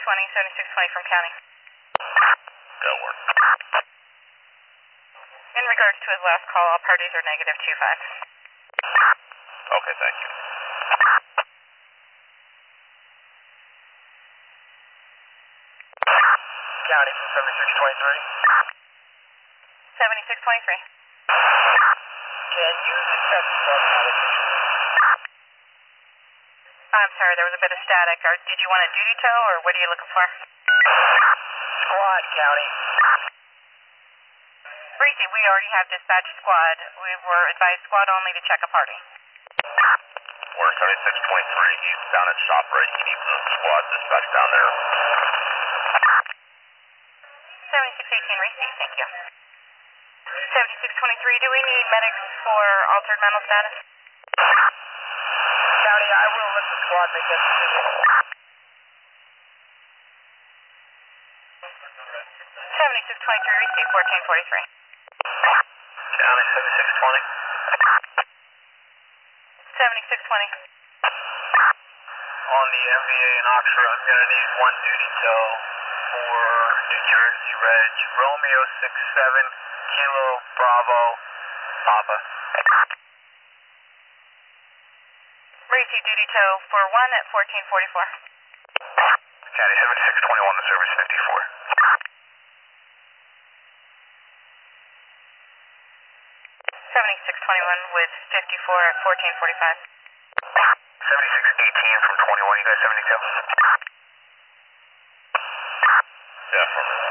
7620 from county. That'll work. In regards to his last call, all parties are negative 25. Okay, thank you. County from 7623. 7623. Can you dispatch squad medic? I'm sorry, there was a bit of static. Did you want a duty tow, or what are you looking for? Squad, County. Breezy, we already have dispatched squad. We were advised squad only to check a party. We're 7623. He's down at ShopRite. He needs a squad dispatch down there. 7618 received, thank you. 7623, do we need medics for altered mental status? County, I will let the squad make that decision. 7623 received, 1443. County 7620. 7620. On the MVA in Oxford, I'm going to need one duty tow for New Jersey Reg, Romeo 67, Kilo Bravo, Papa. Receive duty tow for 1 at 1444. County 7621 to service 54. 7621 with 54 at 1445. 7618 from 21. You guys 72? Yeah, from